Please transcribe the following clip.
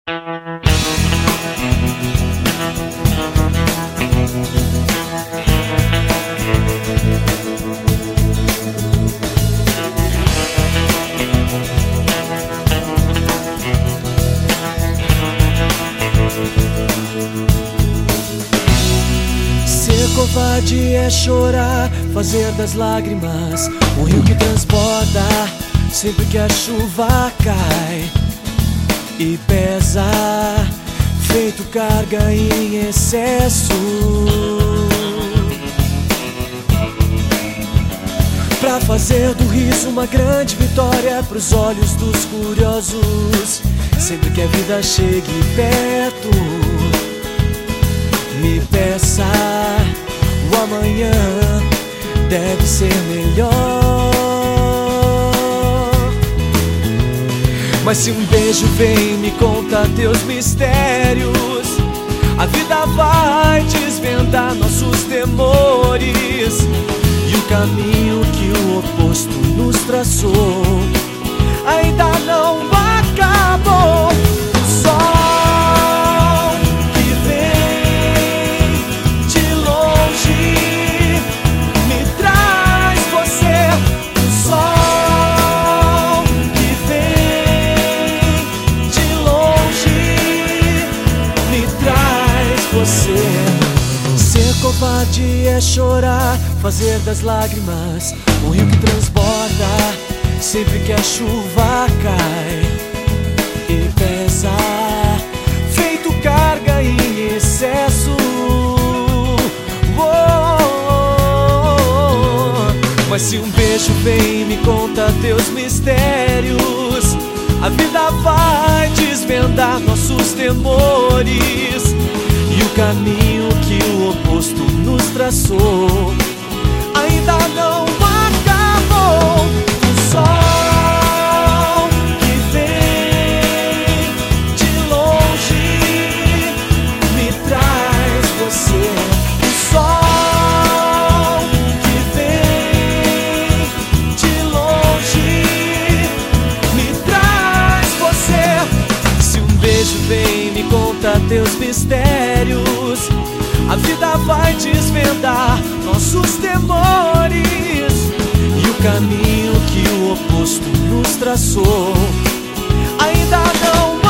Ser covarde é chorar, fazer das lágrimas um rio que transborda sempre que a chuva cai e pesa, feito carga em excesso. Pra fazer do riso uma grande vitória pros olhos dos curiosos, sempre que a vida chegue perto, me peça, o amanhã deve ser melhor. Mas se um beijo vem e me conta teus mistérios, a vida vai desvendar nossos temores e o caminho que o oposto nos traçou ainda não acabou. O sol que vem de longe me traz você. O sol que vem de longe me traz você. Ser covarde é chorar, fazer das lágrimas um rio que transborda sempre que a chuva cai e pesa, feito carga em excesso. Mas se um beijo vem e me conta teus mistérios, a vida vai desvendar nossos temores e o caminho que o oposto nos traçou ainda não acabou. O sol que vem de longe me traz você. O sol que vem de longe me traz você. Se um beijo vem e me conta teus mistérios, a vida vai desvendar nossos temores e o caminho que o oposto nos traçou ainda não